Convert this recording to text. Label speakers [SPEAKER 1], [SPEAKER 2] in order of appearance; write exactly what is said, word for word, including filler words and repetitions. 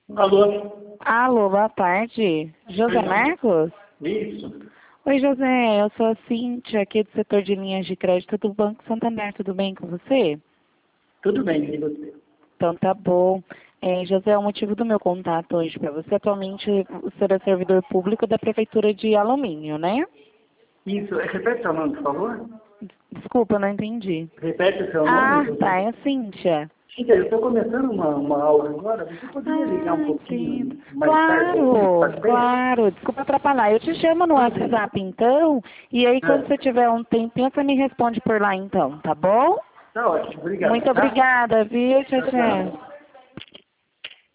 [SPEAKER 1] Alô?
[SPEAKER 2] Alô, boa tarde. José Marcos?
[SPEAKER 1] Isso.
[SPEAKER 2] Oi, José, eu sou a Cíntia, aqui do setor de linhas de crédito do Banco Santander. Tudo bem com você?
[SPEAKER 1] Tudo bem, e você?
[SPEAKER 2] Então tá bom. É, José, o motivo do meu contato hoje para você, atualmente você é servidor público da Prefeitura de Alumínio, né?
[SPEAKER 1] Isso. Repete seu nome, por favor.
[SPEAKER 2] Desculpa, eu não entendi.
[SPEAKER 1] Repete o seu
[SPEAKER 2] Ah,
[SPEAKER 1] nome. Eu
[SPEAKER 2] tá,
[SPEAKER 1] tô...
[SPEAKER 2] é a Cíntia.
[SPEAKER 1] Cíntia, eu estou começando uma, uma aula agora. Você poderia ligar um
[SPEAKER 2] Ah,
[SPEAKER 1] pouquinho
[SPEAKER 2] entendo.
[SPEAKER 1] mais tarde aí?
[SPEAKER 2] Claro,
[SPEAKER 1] Pode ser?
[SPEAKER 2] claro. Desculpa atrapalhar. Eu te chamo no
[SPEAKER 1] Tudo bem.
[SPEAKER 2] WhatsApp então, e aí quando
[SPEAKER 1] É.
[SPEAKER 2] você tiver um tempinho, você me responde por lá então, tá bom?
[SPEAKER 1] Tá ótimo. Obrigado,
[SPEAKER 2] Muito
[SPEAKER 1] tá?
[SPEAKER 2] obrigada, viu? Tchau,
[SPEAKER 1] Tchau, tchau.
[SPEAKER 2] tchau.